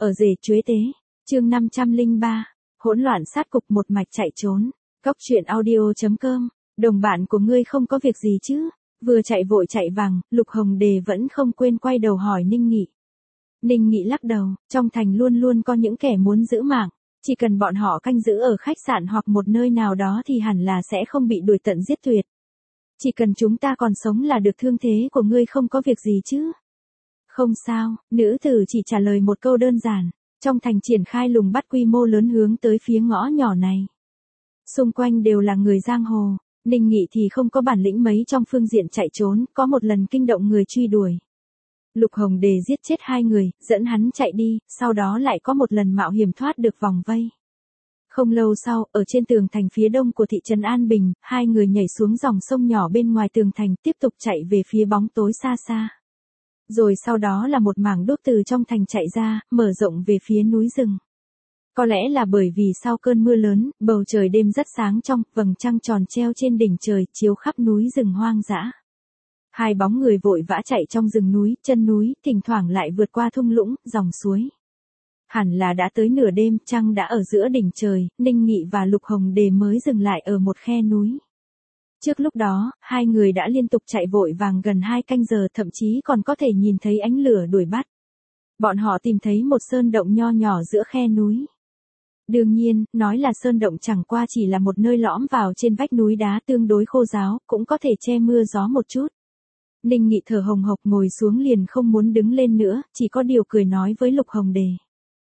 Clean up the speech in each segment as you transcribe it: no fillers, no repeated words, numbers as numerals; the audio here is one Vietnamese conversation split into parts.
ở rể chuế tế. Chương 503. Hỗn loạn sát cục một mạch chạy trốn. Cóc truyện audio.com. Đồng bạn của ngươi không có việc gì chứ? Vừa chạy vội chạy vàng, Lục Hồng Đề vẫn không quên quay đầu hỏi Ninh Nghị. Ninh Nghị lắc đầu, trong thành luôn luôn có những kẻ muốn giữ mạng. Chỉ cần bọn họ canh giữ ở khách sạn hoặc một nơi nào đó thì hẳn là sẽ không bị đuổi tận giết tuyệt. Chỉ cần chúng ta còn sống là được, thương thế của ngươi không có việc gì chứ? Không sao, nữ tử chỉ trả lời một câu đơn giản. Trong thành triển khai lùng bắt quy mô lớn hướng tới phía ngõ nhỏ này. Xung quanh đều là người giang hồ, Ninh Nghị thì không có bản lĩnh mấy trong phương diện chạy trốn, có một lần kinh động người truy đuổi. Lục Hồng Đề giết chết 2 người, dẫn hắn chạy đi, sau đó lại có một lần mạo hiểm thoát được vòng vây. Không lâu sau, ở trên tường thành phía đông của thị trấn An Bình, 2 người nhảy xuống dòng sông nhỏ bên ngoài tường thành, tiếp tục chạy về phía bóng tối xa xa. Rồi sau đó là một mảng đốt từ trong thành chạy ra, mở rộng về phía núi rừng. Có lẽ là bởi vì sau cơn mưa lớn, bầu trời đêm rất sáng trong, vầng trăng tròn treo trên đỉnh trời, chiếu khắp núi rừng hoang dã. 2 bóng người vội vã chạy trong rừng núi, chân núi, thỉnh thoảng lại vượt qua thung lũng, dòng suối. Hẳn là đã tới nửa đêm, trăng đã ở giữa đỉnh trời, Ninh Nghị và Lục Hồng Đề mới dừng lại ở một khe núi. Trước lúc đó, 2 người đã liên tục chạy vội vàng gần 2 canh giờ, thậm chí còn có thể nhìn thấy ánh lửa đuổi bắt. Bọn họ tìm thấy một sơn động nho nhỏ giữa khe núi. Đương nhiên, nói là sơn động chẳng qua chỉ là một nơi lõm vào trên vách núi đá tương đối khô ráo, cũng có thể che mưa gió một chút. Ninh Nghị thở hồng hộc ngồi xuống liền không muốn đứng lên nữa, chỉ có điều cười nói với Lục Hồng Đề.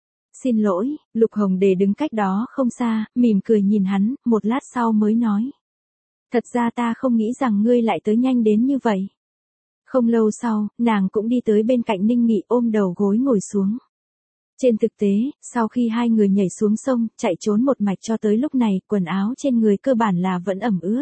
Xin lỗi, Lục Hồng Đề đứng cách đó không xa, mỉm cười nhìn hắn, một lát sau mới nói. Thật ra ta không nghĩ rằng ngươi lại tới nhanh đến như vậy. Không lâu sau, nàng cũng đi tới bên cạnh Ninh Nghị ôm đầu gối ngồi xuống. Trên thực tế, sau khi 2 người nhảy xuống sông, chạy trốn một mạch cho tới lúc này, quần áo trên người cơ bản là vẫn ẩm ướt.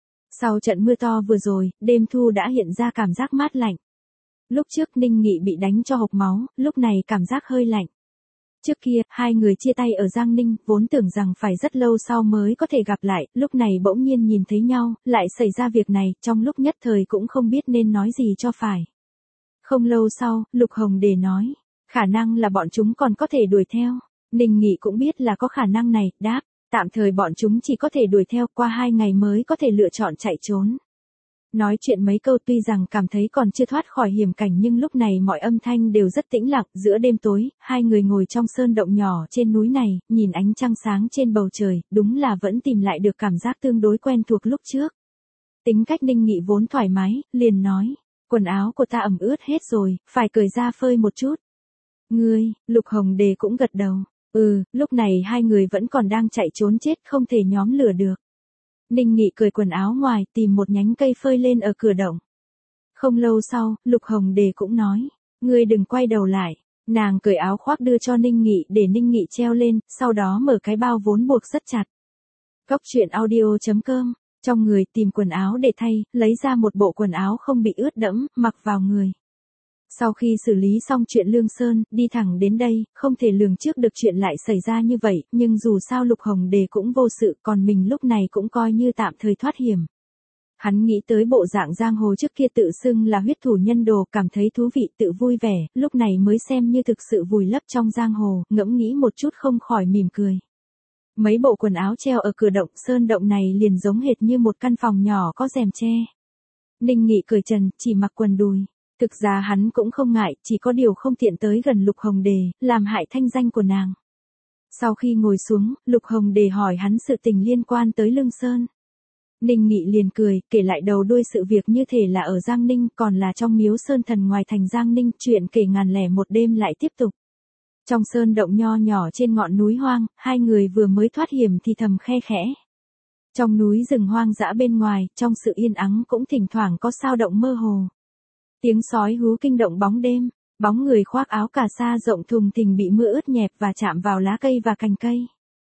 Sau trận mưa to vừa rồi, đêm thu đã hiện ra cảm giác mát lạnh. Lúc trước Ninh Nghị bị đánh cho hộc máu, lúc này cảm giác hơi lạnh. Trước kia, 2 người chia tay ở Giang Ninh, vốn tưởng rằng phải rất lâu sau mới có thể gặp lại, lúc này bỗng nhiên nhìn thấy nhau, lại xảy ra việc này, trong lúc nhất thời cũng không biết nên nói gì cho phải. Không lâu sau, Lục Hồng Đề nói, khả năng là bọn chúng còn có thể đuổi theo. Ninh Nghị cũng biết là có khả năng này, đáp, tạm thời bọn chúng chỉ có thể đuổi theo, qua 2 ngày mới có thể lựa chọn chạy trốn. Nói chuyện mấy câu tuy rằng cảm thấy còn chưa thoát khỏi hiểm cảnh nhưng lúc này mọi âm thanh đều rất tĩnh lặng, giữa đêm tối, 2 người ngồi trong sơn động nhỏ trên núi này, nhìn ánh trăng sáng trên bầu trời, đúng là vẫn tìm lại được cảm giác tương đối quen thuộc lúc trước. Tính cách Ninh Nghị vốn thoải mái, liền nói, quần áo của ta ẩm ướt hết rồi, phải cởi ra phơi một chút. Ngươi, Lục Hồng Đề cũng gật đầu, lúc này 2 người vẫn còn đang chạy trốn chết không thể nhóm lửa được. Ninh Nghị cởi quần áo ngoài, tìm một nhánh cây phơi lên ở cửa động. Không lâu sau, Lục Hồng Đề cũng nói, ngươi đừng quay đầu lại. Nàng cởi áo khoác đưa cho Ninh Nghị để Ninh Nghị treo lên, sau đó mở cái bao vốn buộc rất chặt. Cóc truyện audio.com, trong người tìm quần áo để thay, lấy ra một bộ quần áo không bị ướt đẫm, mặc vào người. Sau khi xử lý xong chuyện Lương Sơn, đi thẳng đến đây, không thể lường trước được chuyện lại xảy ra như vậy, nhưng dù sao Lục Hồng Đề cũng vô sự, còn mình lúc này cũng coi như tạm thời thoát hiểm. Hắn nghĩ tới bộ dạng giang hồ trước kia tự xưng là huyết thủ nhân đồ, cảm thấy thú vị tự vui vẻ, lúc này mới xem như thực sự vùi lấp trong giang hồ, ngẫm nghĩ một chút không khỏi mỉm cười. Mấy bộ quần áo treo ở cửa động, sơn động này liền giống hệt như một căn phòng nhỏ có rèm che. Ninh Nghị cởi trần, chỉ mặc quần đùi. Thực ra hắn cũng không ngại, chỉ có điều không tiện tới gần Lục Hồng Đề, làm hại thanh danh của nàng. Sau khi ngồi xuống, Lục Hồng Đề hỏi hắn sự tình liên quan tới Lương Sơn. Ninh Nghị liền cười, kể lại đầu đuôi sự việc như thể là ở Giang Ninh, còn là trong miếu Sơn Thần ngoài thành Giang Ninh, chuyện kể ngàn lẻ một đêm lại tiếp tục. Trong sơn động nho nhỏ trên ngọn núi hoang, 2 người vừa mới thoát hiểm thì thầm khe khẽ. Trong núi rừng hoang dã bên ngoài, trong sự yên ắng cũng thỉnh thoảng có sao động mơ hồ. Tiếng sói hú kinh động bóng đêm, bóng người khoác áo cà sa rộng thùng thình bị mưa ướt nhẹp và chạm vào lá cây và cành cây.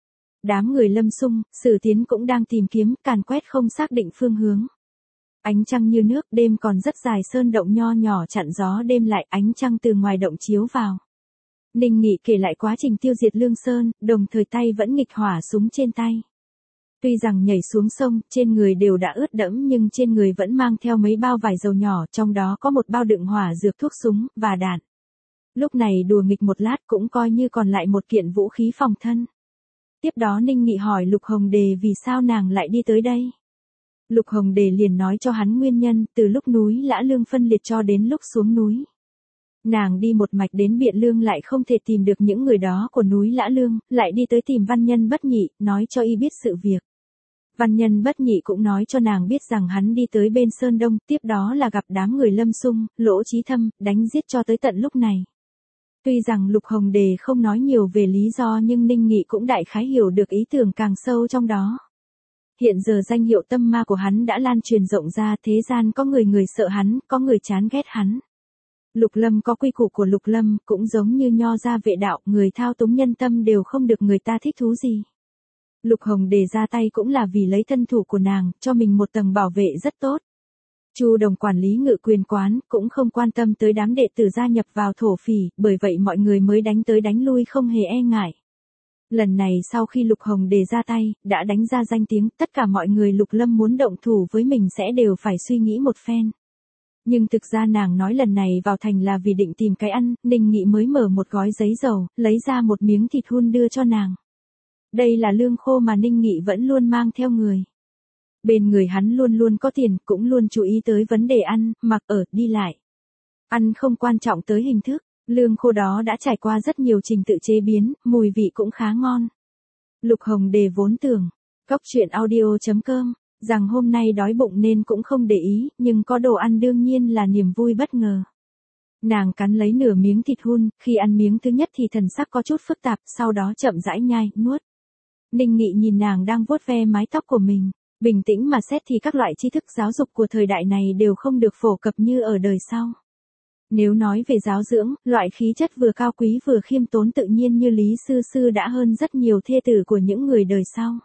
Đám người Lâm Sung, Sử Tiến cũng đang tìm kiếm, càn quét không xác định phương hướng. Ánh trăng như nước, đêm còn rất dài, sơn động nho nhỏ chặn gió đêm lại, ánh trăng từ ngoài động chiếu vào. Ninh Nghị kể lại quá trình tiêu diệt Lương Sơn, đồng thời tay vẫn nghịch hỏa súng trên tay. Tuy rằng nhảy xuống sông, trên người đều đã ướt đẫm nhưng trên người vẫn mang theo mấy bao vải dầu nhỏ, trong đó có một bao đựng hỏa dược thuốc súng, và đạn. Lúc này đùa nghịch một lát cũng coi như còn lại một kiện vũ khí phòng thân. Tiếp đó Ninh Nghị hỏi Lục Hồng Đề vì sao nàng lại đi tới đây. Lục Hồng Đề liền nói cho hắn nguyên nhân, từ lúc núi Lã Lương phân liệt cho đến lúc xuống núi. Nàng đi một mạch đến Biện Lương lại không thể tìm được những người đó của núi Lã Lương, lại đi tới tìm Văn Nhân Bất Nhị, nói cho y biết sự việc. Văn Nhân Bất Nhị cũng nói cho nàng biết rằng hắn đi tới bên Sơn Đông, tiếp đó là gặp đám người Lâm Xung, Lỗ Chí Thâm, đánh giết cho tới tận lúc này. Tuy rằng Lục Hồng Đề không nói nhiều về lý do nhưng Ninh Nghị cũng đại khái hiểu được ý tưởng càng sâu trong đó. Hiện giờ danh hiệu tâm ma của hắn đã lan truyền rộng ra, thế gian có người sợ hắn, có người chán ghét hắn. Lục Lâm có quy củ của Lục Lâm, cũng giống như Nho gia vệ đạo, người thao túng nhân tâm đều không được người ta thích thú gì. Lục Hồng Đề ra tay cũng là vì lấy thân thủ của nàng, cho mình một tầng bảo vệ rất tốt. Chu Đồng quản lý Ngự Quyền quán, cũng không quan tâm tới đám đệ tử gia nhập vào thổ phỉ, bởi vậy mọi người mới đánh tới đánh lui không hề e ngại. Lần này sau khi Lục Hồng Đề ra tay, đã đánh ra danh tiếng, tất cả mọi người Lục Lâm muốn động thủ với mình sẽ đều phải suy nghĩ một phen. Nhưng thực ra nàng nói lần này vào thành là vì định tìm cái ăn, Ninh Nghị mới mở một gói giấy dầu, lấy ra một miếng thịt hun đưa cho nàng. Đây là lương khô mà Ninh Nghị vẫn luôn mang theo người. Bên người hắn luôn luôn có tiền, cũng luôn chú ý tới vấn đề ăn, mặc ở, đi lại. Ăn không quan trọng tới hình thức, lương khô đó đã trải qua rất nhiều trình tự chế biến, mùi vị cũng khá ngon. Lục Hồng Đề vốn tưởng, coctruyện.audio.com, rằng hôm nay đói bụng nên cũng không để ý, nhưng có đồ ăn đương nhiên là niềm vui bất ngờ. Nàng cắn lấy nửa miếng thịt hun, khi ăn miếng thứ nhất thì thần sắc có chút phức tạp, sau đó chậm rãi nhai, nuốt. Ninh Nghị nhìn nàng đang vuốt ve mái tóc của mình, bình tĩnh mà xét thì các loại tri thức giáo dục của thời đại này đều không được phổ cập như ở đời sau. Nếu nói về giáo dưỡng, loại khí chất vừa cao quý vừa khiêm tốn tự nhiên như Lý Sư Sư đã hơn rất nhiều thê tử của những người đời sau.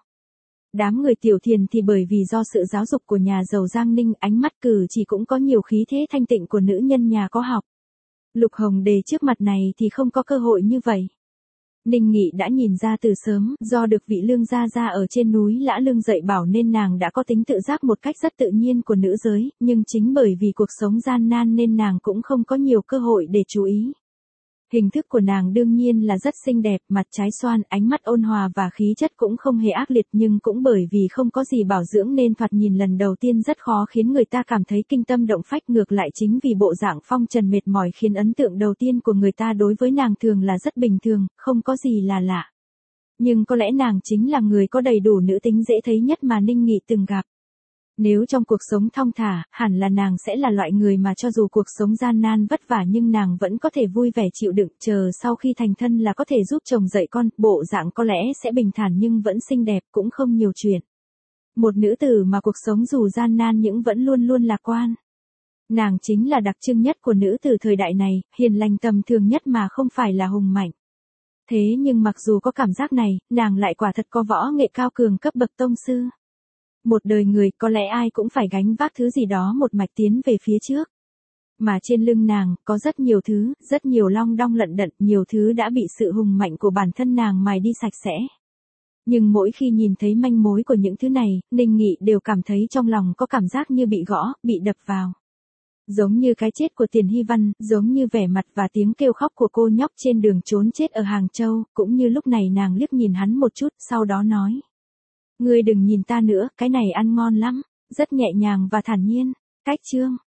Đám người Tiểu Thiền thì bởi vì do sự giáo dục của nhà giàu Giang Ninh, ánh mắt cử chỉ cũng có nhiều khí thế thanh tịnh của nữ nhân nhà có học. Lục Hồng Đề trước mặt này thì không có cơ hội như vậy. Ninh Nghị đã nhìn ra từ sớm, do được vị Lương gia ở trên núi Lã Lương dạy bảo nên nàng đã có tính tự giác một cách rất tự nhiên của nữ giới, nhưng chính bởi vì cuộc sống gian nan nên nàng cũng không có nhiều cơ hội để chú ý. Hình thức của nàng đương nhiên là rất xinh đẹp, mặt trái xoan, ánh mắt ôn hòa và khí chất cũng không hề ác liệt, nhưng cũng bởi vì không có gì bảo dưỡng nên thoạt nhìn lần đầu tiên rất khó khiến người ta cảm thấy kinh tâm động phách, ngược lại chính vì bộ dạng phong trần mệt mỏi khiến ấn tượng đầu tiên của người ta đối với nàng thường là rất bình thường, không có gì là lạ. Nhưng có lẽ nàng chính là người có đầy đủ nữ tính dễ thấy nhất mà Ninh Nghị từng gặp. Nếu trong cuộc sống thong thả, hẳn là nàng sẽ là loại người mà cho dù cuộc sống gian nan vất vả nhưng nàng vẫn có thể vui vẻ chịu đựng, chờ sau khi thành thân là có thể giúp chồng dạy con, bộ dạng có lẽ sẽ bình thản nhưng vẫn xinh đẹp, cũng không nhiều chuyện. Một nữ tử mà cuộc sống dù gian nan nhưng vẫn luôn luôn lạc quan. Nàng chính là đặc trưng nhất của nữ tử thời đại này, hiền lành tầm thường nhất mà không phải là hùng mạnh. Thế nhưng mặc dù có cảm giác này, nàng lại quả thật có võ nghệ cao cường cấp bậc tông sư. Một đời người có lẽ ai cũng phải gánh vác thứ gì đó một mạch tiến về phía trước. Mà trên lưng nàng, có rất nhiều thứ, rất nhiều long đong lận đận, nhiều thứ đã bị sự hùng mạnh của bản thân nàng mài đi sạch sẽ. Nhưng mỗi khi nhìn thấy manh mối của những thứ này, Ninh Nghị đều cảm thấy trong lòng có cảm giác như bị gõ, bị đập vào. Giống như cái chết của Tiền Hy Văn, giống như vẻ mặt và tiếng kêu khóc của cô nhóc trên đường trốn chết ở Hàng Châu, cũng như lúc này nàng liếc nhìn hắn một chút, sau đó nói. Ngươi đừng nhìn ta nữa, cái này ăn ngon lắm, rất nhẹ nhàng và thản nhiên. Cách chương.